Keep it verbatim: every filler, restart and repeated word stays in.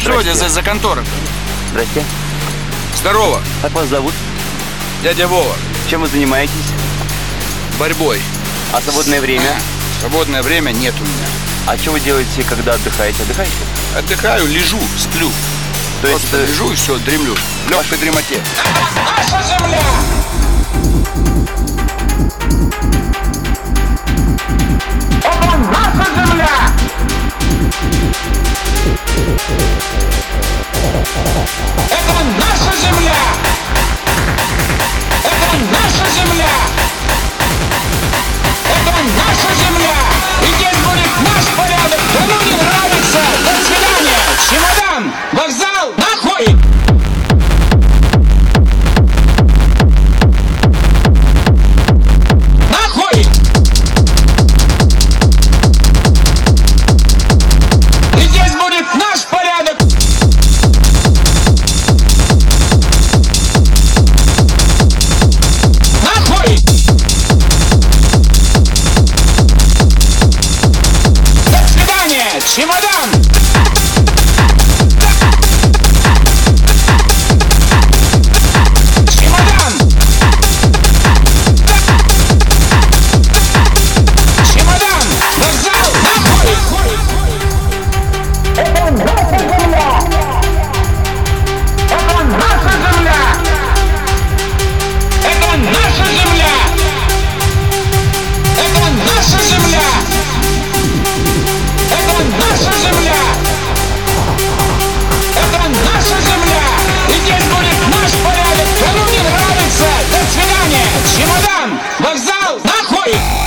Что это за, за контора? Здрасте. Здорово. Как вас зовут? Дядя Вова. Чем вы занимаетесь? Борьбой. А свободное время? Свободное время нет у меня. А что вы делаете, когда отдыхаете? Отдыхаете? Отдыхаю, лежу, сплю. То Просто есть... лежу и все, дремлю. В легкой дремоте. Наша земля! Это наша земля! Это наша земля! Это наша земля! Это наша земля! И здесь будет наш порядок! Кому не нравится, до свидания! Чемодан! Вокзал! Нахуй! Нахуй! И здесь будет наш порядок! Нахуй! До свидания! Чемодан! Чемодан! Чемодан! Вокзал! Нахуй! Это наша земля! Это наша земля! Это наша земля! Это наша земля! Это наша земля! Это наша земля! И здесь будет наш порядок! Кому не нравится, до свидания! Чемодан! Вокзал! Нахуй!